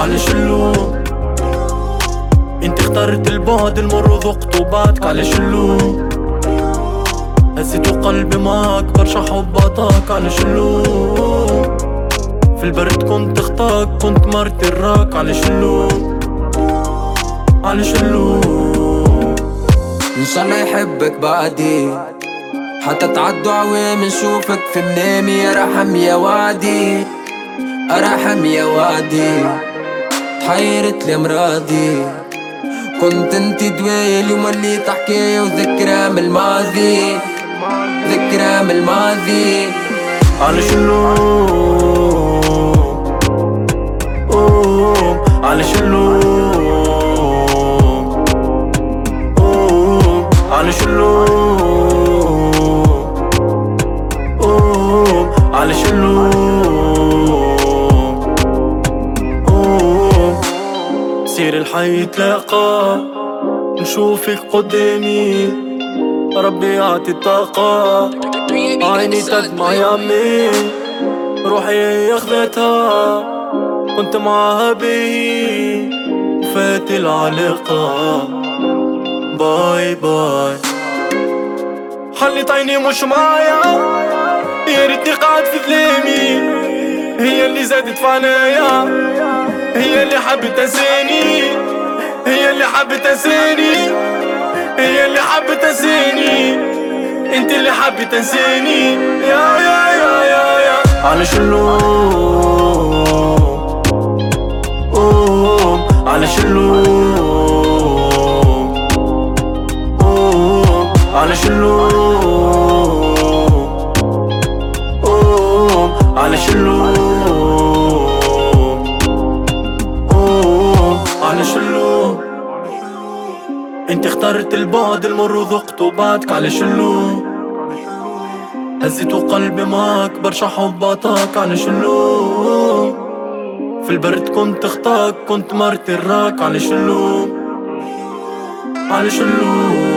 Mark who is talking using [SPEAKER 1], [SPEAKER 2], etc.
[SPEAKER 1] على شلو انت اخترت البعد المر وذقت وبعدك على شلو هزيت قلبي معك برشا حب عطاك على شلو في البرد كنت اختاك كنت مرتي الراك على شلو على شلو
[SPEAKER 2] إن شاء الله يحبك بعدي حتى تعدوا عوام نشوفك في منامي يا رحم يا وعدي أرحم يا وعدي تحيرت لي امراضي كنت انت دوايا اليوم اللي تحكي وذكرى من الماضي ذكرى من الماضي
[SPEAKER 1] على شلو على شلو على شلو على شلو سير الحي تلاقى نشوفك قدامي ربي يعطي الطاقة عيني تدمع يامي روحي ياخذتها كنت معاها بي وفات العلاقة باي باي حلت عيني مش معايا يا ريتني قاعد في ظلامي هي اللي زادت في عنايا هي اللي حبت تنساني هي اللي حبت تنساني هي اللي حبت تنساني انت اللي حبت تنساني يا على شلو على شلو على شلو على شلو على شلو انت اخترت البعد المر وذقت وبعدك على شلو هزيت قلبي معك برشا حب عطاك على شلو في البرد كنت اختاك كنت مرتي الراك على شلو على شلو